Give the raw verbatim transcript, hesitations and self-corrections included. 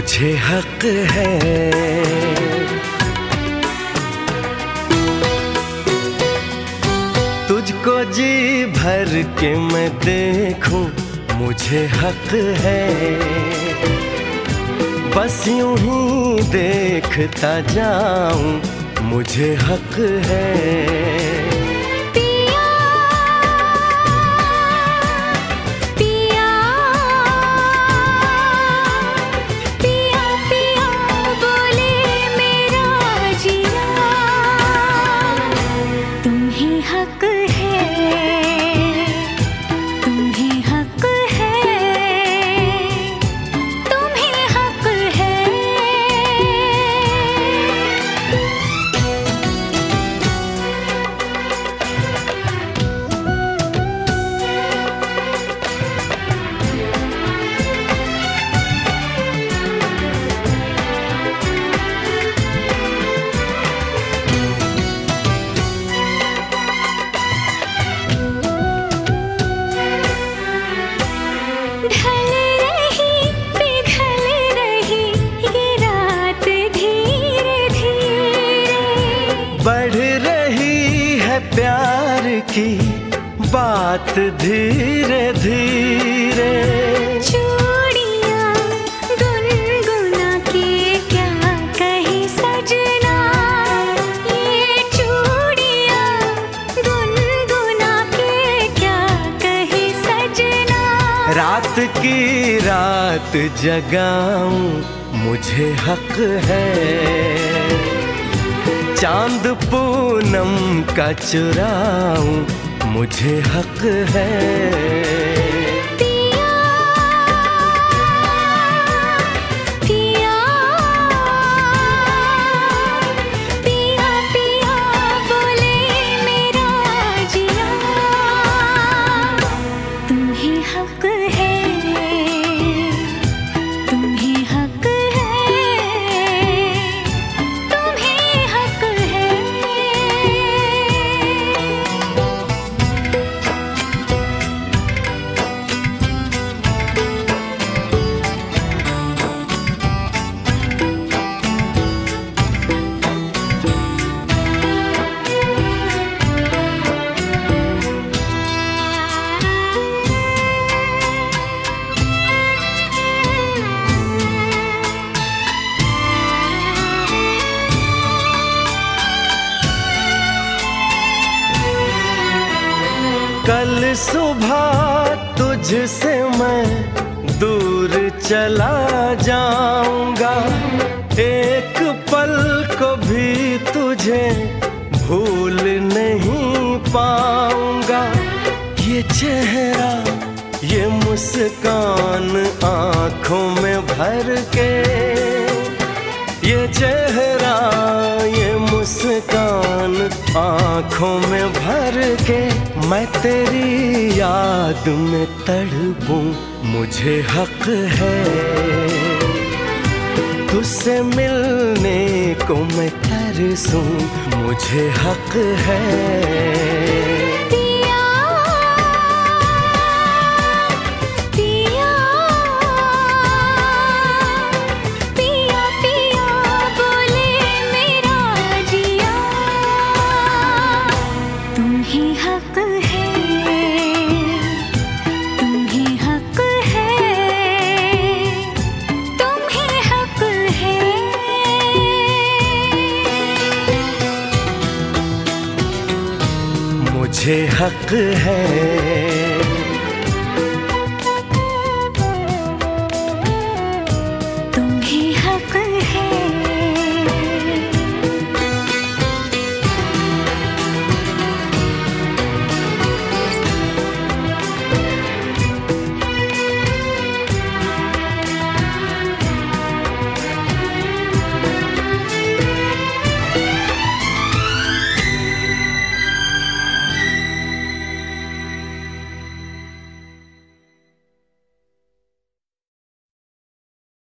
मुझे हक है। तुझको जी भर के मैं देखूं, मुझे हक है। बस यूं ही देखता जाऊं, मुझे हक है। बढ़ रही है प्यार की बात धीरे धीरे। चूड़ियां गुनगुना के क्या कही सजना, ये चूड़ियां गुनगुना के क्या कही सजना। रात की रात जगाऊं, मुझे हक है। चांद पूनम का चुराऊं, मुझे हक है। पिया पिया पिया पिया बोले मेरा जिया, तुम्हें हक है, तुम्हें हक कल सुबह तुझसे मैं दूर चला जाऊंगा, एक पल को भी तुझे भूल नहीं पाऊंगा। ये चेहरा ये मुस्कान आंखों में भर के, ये चेहरा ये मुस्कान आंखों में भर के, मैं तेरी याद में तड़पूं, मुझे हक है। तुझसे मिलने को मैं तरसूं, मुझे हक है। मुझे हक है।